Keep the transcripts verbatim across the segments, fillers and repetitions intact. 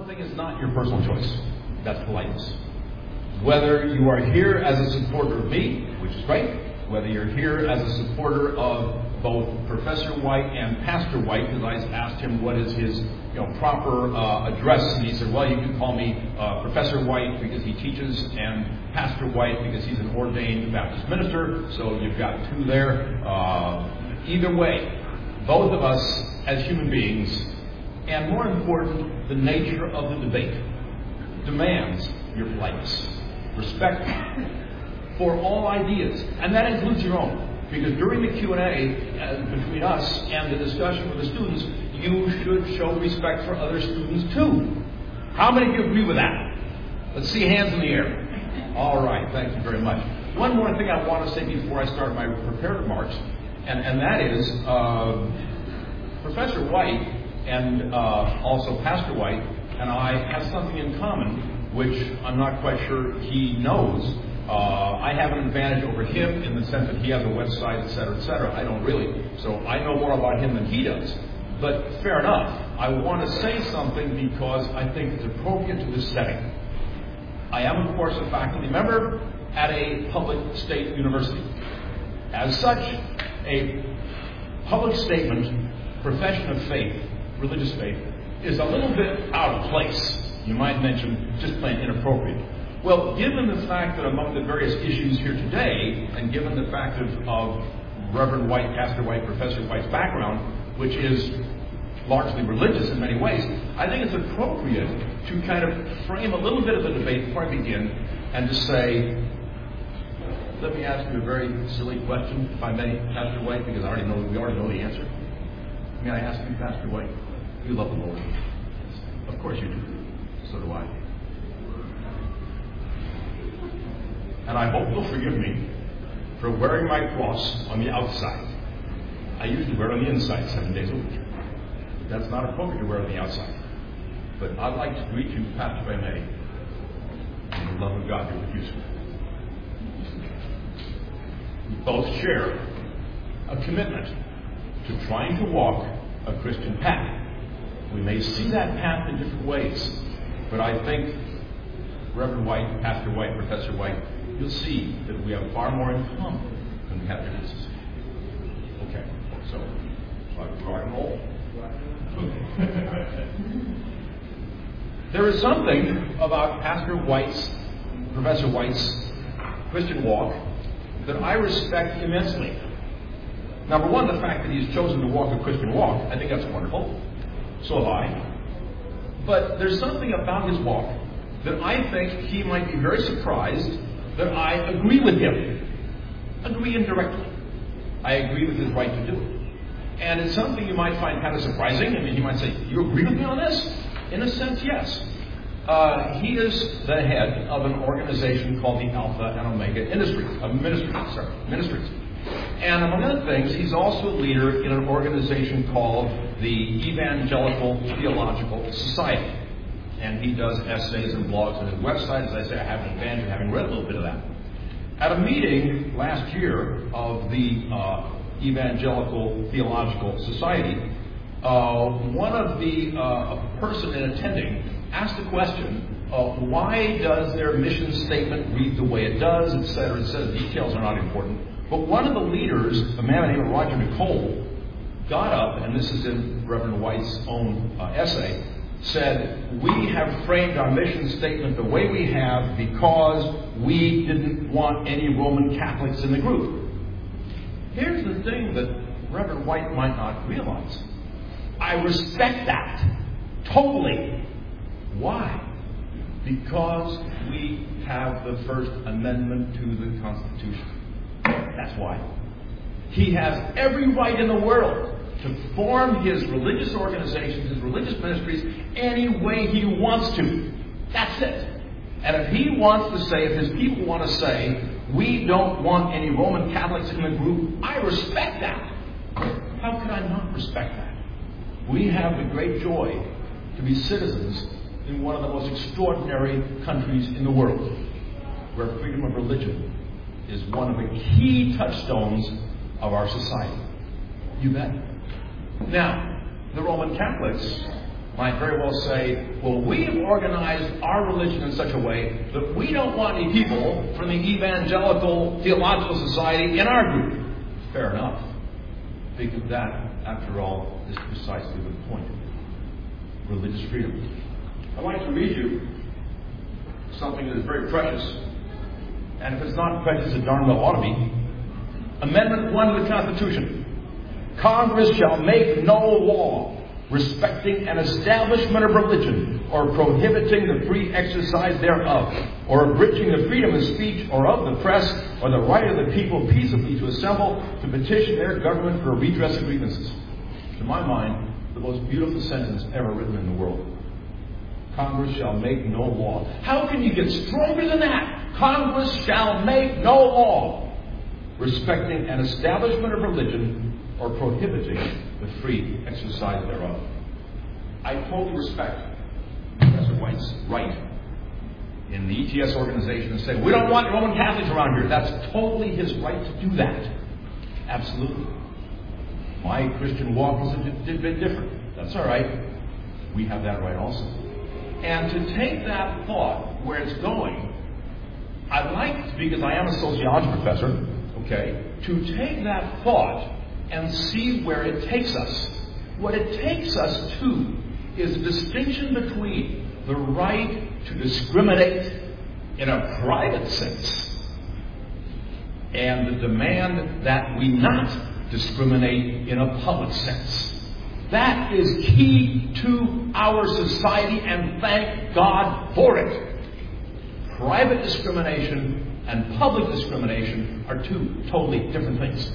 thing is not your personal choice. That's politeness. Whether you are here as a supporter of me, which is great, whether you're here as a supporter of both Professor White and Pastor White, because I asked him what is his you know, proper uh, address, and he said, well, you can call me uh, Professor White because he teaches, and Pastor White because he's an ordained Baptist minister, so you've got two there. Uh, either way, both of us as human beings, and more important, the nature of the debate, demands your politeness. Respect for all ideas, and that includes your own. Because during the Q and A uh, between us and the discussion with the students, you should show respect for other students too. How many of you agree with that? Let's see hands in the air. All right, thank you very much. One more thing I want to say before I start my prepared remarks, and, and that is uh, Professor White and uh, also Pastor White and I have something in common which I'm not quite sure he knows. Uh, I have an advantage over him in the sense that he has a website, et cetera, et cetera. I don't really. So I know more about him than he does. But fair enough. I want to say something because I think it's appropriate to this setting. I am, of course, a faculty member at a public state university. As such, a public statement, profession of faith, religious faith, is a little bit out of place. You might mention just plain inappropriate. Well, given the fact that among the various issues here today, and given the fact of, of Reverend White, Pastor White, Professor White's background, which is largely religious in many ways, I think it's appropriate to kind of frame a little bit of the debate before I begin, and to say, let me ask you a very silly question, if I may, Pastor White, because I already know we already know the answer. May I ask you, Pastor White, you love the Lord? Of course you do. So do I. And I hope you'll forgive me for wearing my cross on the outside. I usually wear it on the inside seven days a week. That's not appropriate to wear on the outside. But I'd like to greet you, Pastor, if I may, in the love of God be with you. We both share a commitment to trying to walk a Christian path. We may see that path in different ways, but I think Reverend White, Pastor White, Professor White, you'll see that we have far more in common than we have differences. Okay, so, so I rock and roll. There is something about Pastor White's, Professor White's Christian walk that I respect immensely. Number one, the fact that he's chosen to walk a Christian walk, I think that's wonderful. So have I. But there's something about his walk that I think he might be very surprised that I agree with him. Agree indirectly. I agree with his right to do it. And it's something you might find kind of surprising. I mean, he might say, you agree with me on this? In a sense, yes. Uh, he is the head of an organization called the Alpha and Omega Industries, uh, Ministries, sorry, Ministries. And among other things, he's also a leader in an organization called the Evangelical Theological Society. And he does essays and blogs on his website. As I say, I have an advantage of having read a little bit of that. At a meeting last year of the uh, Evangelical Theological Society, uh, one of the uh, person in attending asked the question, uh, why does their mission statement read the way it does, et cetera, et cetera. Details are not important. But one of the leaders, a man named Roger Nicole, got up, and this is in Reverend White's own uh, essay, said, we have framed our mission statement the way we have because we didn't want any Roman Catholics in the group. Here's the thing that Reverend White might not realize. I respect that. Totally. Why? Because we have the First Amendment to the Constitution. That's why. He has every right in the world to form his religious organizations, his religious ministries, any way he wants to. That's it. And if he wants to say, if his people want to say, we don't want any Roman Catholics in the group, I respect that. How could I not respect that? We have the great joy to be citizens in one of the most extraordinary countries in the world, where freedom of religion is one of the key touchstones of our society. You bet. Now, the Roman Catholics might very well say, well, we have organized our religion in such a way that we don't want any people from the Evangelical Theological Society in our group. Fair enough. Because that, after all, is precisely the point. Religious freedom. I'd like to read you something that is very precious. And if it's not precious, it darn well ought to be. Amendment one of the Constitution. Congress shall make no law respecting an establishment of religion, or prohibiting the free exercise thereof, or abridging the freedom of speech or of the press, or the right of the people peaceably to assemble to petition their government for a redress of grievances. To my mind, the most beautiful sentence ever written in the world. Congress shall make no law. How can you get stronger than that? Congress shall make no law respecting an establishment of religion or prohibiting the free exercise thereof. I totally respect Professor White's right in the E T S organization to say, we don't want Roman Catholics around here. That's totally his right to do that. Absolutely. My Christian walk is a bit different. That's all right. We have that right also. And to take that thought where it's going, I'd like, because I am a sociology professor, okay, to take that thought and see where it takes us. What it takes us to is a distinction between the right to discriminate in a private sense and the demand that we not discriminate in a public sense. That is key to our society, and thank God for it. Private discrimination and public discrimination are two totally different things.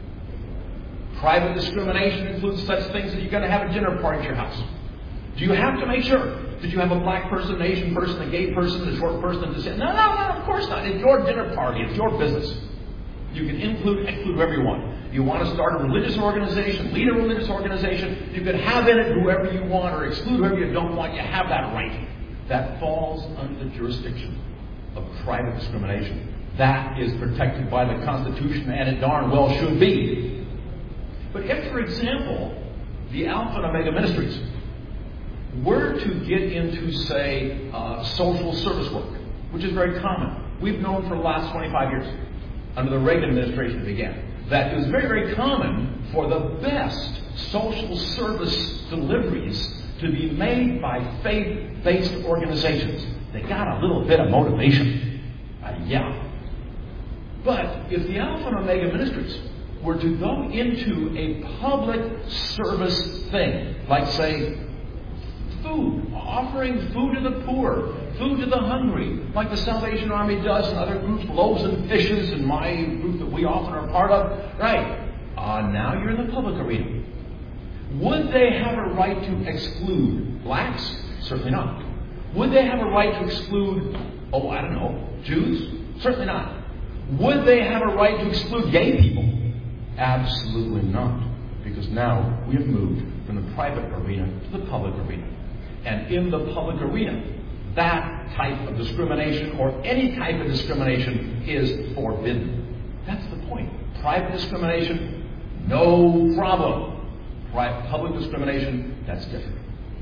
Private discrimination includes such things that you're going to have a dinner party at your house. Do you have to make sure that you have a black person, an Asian person, a gay person, a short person, and say, no, no, no, of course not. It's your dinner party. It's your business. You can include, exclude whoever you want. You want to start a religious organization, lead a religious organization, you can have in it whoever you want or exclude whoever you don't want. You have that right. That falls under the jurisdiction of private discrimination. That is protected by the Constitution, and it darn well should be. But if, for example, the Alpha and Omega Ministries were to get into, say, uh, social service work, which is very common. We've known for the last twenty-five years, under the Reagan administration it began, that it was very, very common for the best social service deliveries to be made by faith-based organizations. They got a little bit of motivation. Uh, yeah. But if the Alpha and Omega Ministries were to go into a public service thing, like, say, food, offering food to the poor, food to the hungry, like the Salvation Army does and other groups, loaves and fishes, and my group that we often are part of. Right. Uh, now you're in the public arena. Would they have a right to exclude blacks? Certainly not. Would they have a right to exclude, oh, I don't know, Jews? Certainly not. Would they have a right to exclude gay people? Absolutely not. Because now we have moved from the private arena to the public arena. And in the public arena, that type of discrimination or any type of discrimination is forbidden. That's the point. Private discrimination, no problem. Private, public discrimination, that's different.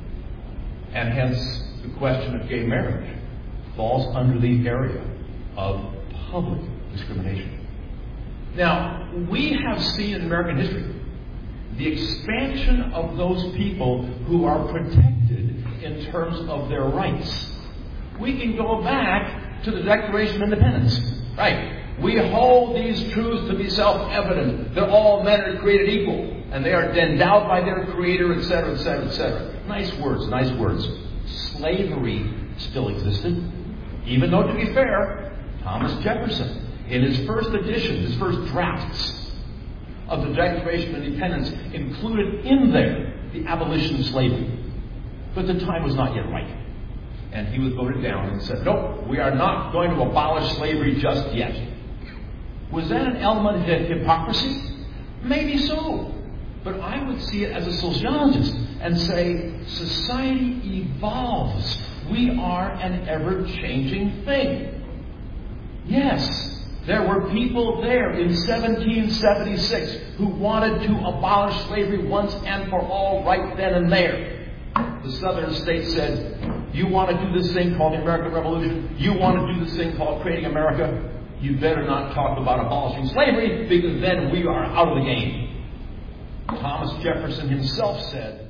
And hence, the question of gay marriage falls under the area of public discrimination. Now, we have seen in American history the expansion of those people who are protected in terms of their rights. We can go back to the Declaration of Independence. Right. We hold these truths to be self-evident, that all men are created equal, and they are endowed by their Creator, et cetera, et cetera, et cetera. Nice words, nice words. Slavery still existed, even though, to be fair, Thomas Jefferson, in his first edition, his first drafts of the Declaration of Independence, included in there the abolition of slavery. But the time was not yet right. And he was voted down and said, nope, we are not going to abolish slavery just yet. Was that an element of hypocrisy? Maybe so. But I would see it as a sociologist and say, society evolves. We are an ever-changing thing. Yes, there were people there in seventeen seventy-six who wanted to abolish slavery once and for all right then and there. the southern states said, you want to do this thing called the American Revolution? You want to do this thing called creating America? You better not talk about abolishing slavery, because then we are out of the game. Thomas Jefferson himself said,